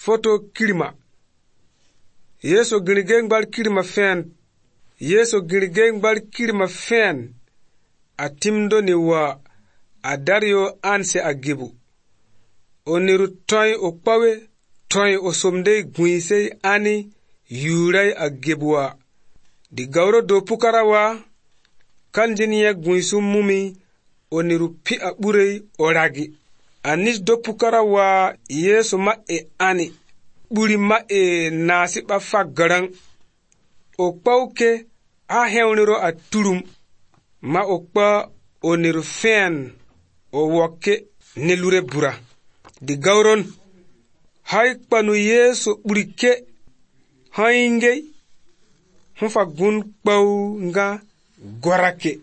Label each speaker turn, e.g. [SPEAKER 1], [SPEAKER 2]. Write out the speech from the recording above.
[SPEAKER 1] Foto kirima. Yesu girgeng bal kirima fen. Yesu girgeng bal kirima fen. A timdo ni wa a dario anse a gibu. Oniru toy o pawe, toy o somdei guisei ani yurai a gibuwa. Di gauro do pukara wa, kanjiniye guisu mumi, oniru pi a burei oragi. Anis do pukara wa Yesu ma e ani, buri ma e nasi ba faggarang. O pauke a hewniro a turum, ma o pa oniru fen o woke nelure bura. Di gauron, hai panu Yesu burike, haingei, hufa gun pau nga gorake.